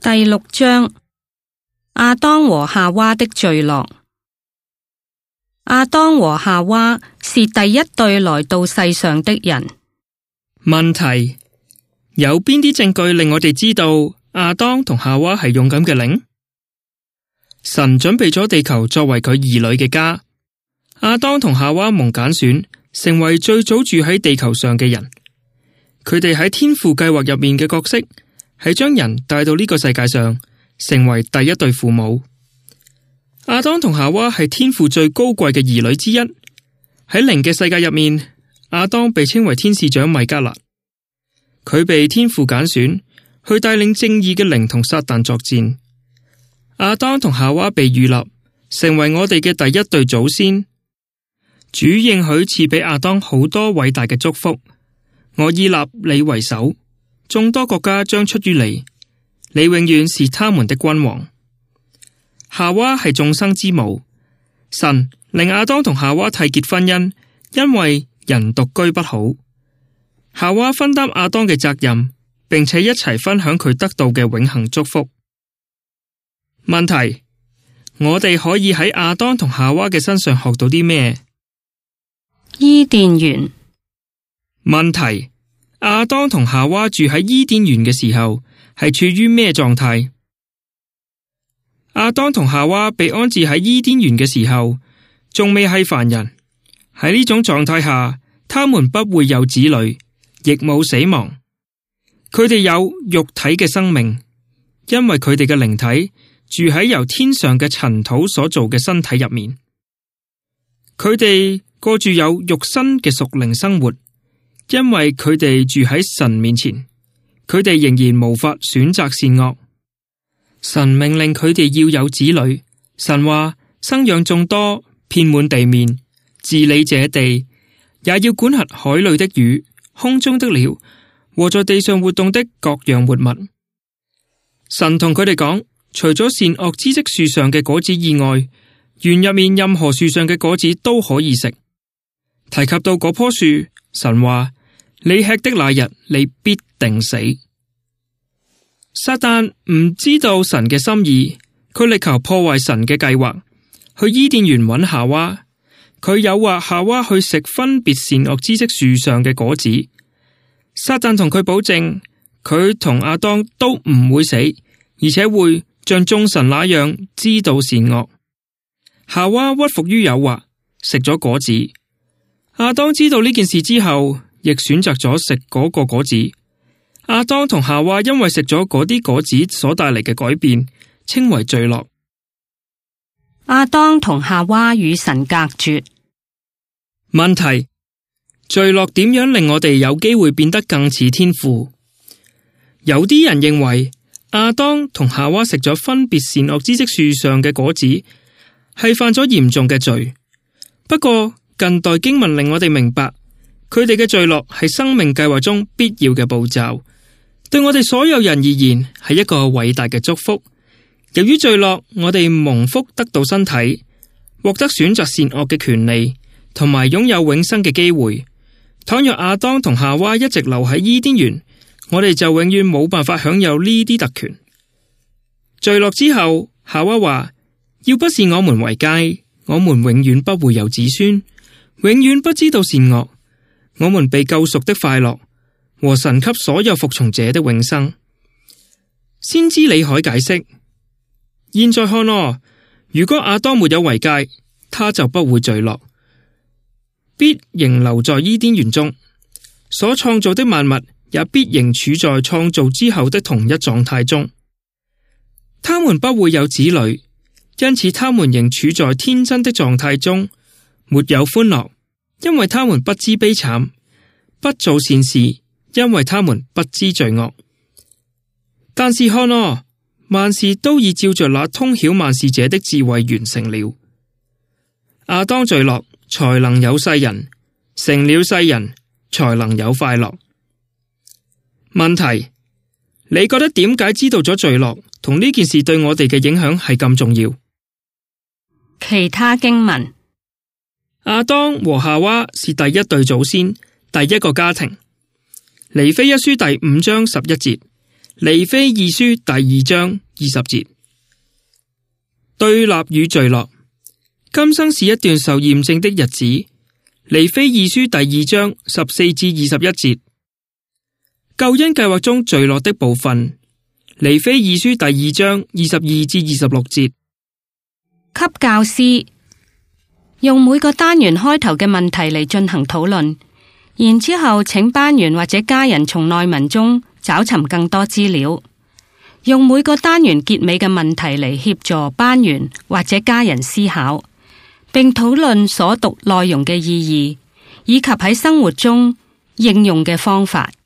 第6章，亞當和夏娃的墜落。亞當和夏娃是第一對來到世上的人。 問題：有邊啲證據令我哋知道亞當同夏娃係勇敢嘅靈？神準備咗地球作為佢兒女嘅家。亞當同夏娃蒙揀選，成為最早住喺地球上嘅人。佢哋喺天父計劃入面嘅角色，係將人帶到呢個世界上，成為第一對父母。亞當同夏娃係天父最高貴嘅兒女之一。喺靈嘅世界入面，亞當被稱為天使長米迦勒，佢被天父揀選去帶領正義嘅靈同撒旦作戰。亞當同夏娃被預立成為我哋嘅第一對祖先。主應許賜俾亞當好多偉大嘅祝福。我已立你為首，眾多國家將出於你，你永遠是他們的君王。夏娃係眾生之母，神令亞當同夏娃締結婚姻，因為人獨居不好。夏娃分擔亞當嘅責任，並且一齊分享佢得到嘅永恆祝福。問題：我哋可以喺亞當同夏娃嘅身上學到啲咩？ 伊甸園。 問題：亞當同夏娃住喺伊甸園嘅時候，係處於咩狀態？亞當同夏娃被安置喺伊甸園嘅時候，仲未係凡人。喺呢種狀態下，他們不會有子女，亦冇死亡。佢哋有肉體嘅生命，因為佢哋嘅靈體住喺由天上嘅塵土所做嘅身體入面。佢哋過住有肉身嘅屬靈生活，因為佢哋住喺神面前，佢哋仍然無法選擇善惡。神命令佢哋要有子女。神話：生養眾多，遍滿地面，治理這地，也要管轄海裏的魚、空中的鳥和在地上活動的各樣活物。神同佢哋講，除咗善惡知識樹上嘅果子以外，園入面任何樹上嘅果子都可以食。提及到嗰棵樹，神話：你吃的那日，你必定死。撒旦唔知道神嘅心意，佢力求破壞神嘅計劃，去伊甸園揾夏娃。佢誘惑夏娃去食分別善惡知識樹上嘅果子。撒旦同佢保證，佢同亞當都唔會死，而且會像眾神那樣知道善惡。夏娃屈服於誘惑，食咗果子。亞當知道呢件事之後，亦選擇咗食嗰個果子。亞當同夏娃因為食咗嗰啲果子所帶嚟嘅改變，稱為墜落。 亞當同夏娃與神隔絕。 問題：墜落點樣令我哋有機會變得更似天父？有啲人認為亞當同夏娃食咗分別善惡知識樹上嘅果子，係犯咗嚴重嘅罪。不過近代經文令我哋明白，佢哋嘅墜落係生命計劃中必要嘅步驟，對我哋所有人而言係一個偉大嘅祝福。由於墜落，我哋蒙福得到身體，獲得選擇善惡嘅權利，同埋擁有永生嘅機會。倘若亞當同夏娃一直留喺伊甸園，我哋就永遠冇辦法享有呢啲特權。墜落之後，夏娃話：要不是我們為佳，我們永遠不會有子孫，永遠不知道善惡。我們被救贖的快樂和神給所有服從者的永生。先知李海解釋：現在看哦，如果亞當沒有違戒，他就不會墜落，必仍留在伊甸園中，所創造的萬物也必仍處在創造之後的同一狀態中。他們不會有子女，因此他們仍處在天真的狀態中，沒有歡樂，因為他們不知悲慘；不做善事，因為他們不知罪惡。但是看哦，萬事都已照着那通曉萬事者的智慧完成了。亞當墜落，才能有世人；成了世人，才能有快樂。問題：你覺得點解知道咗墜落同呢件事對我哋嘅影響係咁重要？ 其他經文： 亞當和夏娃是第一對祖先，第一個家庭。尼非一書第5章11節， 尼非二書第2章20節。對立與聚落，今生是一段受驗證的日子。尼非二書第2章14至21節。救恩計劃中聚落的部分，尼非二書第2章22至26節。 給教師用每個單元開頭嘅問題嚟進行討論，然之後請班員或者家人從內文中找尋更多資料，用每個單元結尾嘅問題嚟協助班員或者家人思考，並討論所讀內容嘅意義，以及喺生活中應用嘅方法。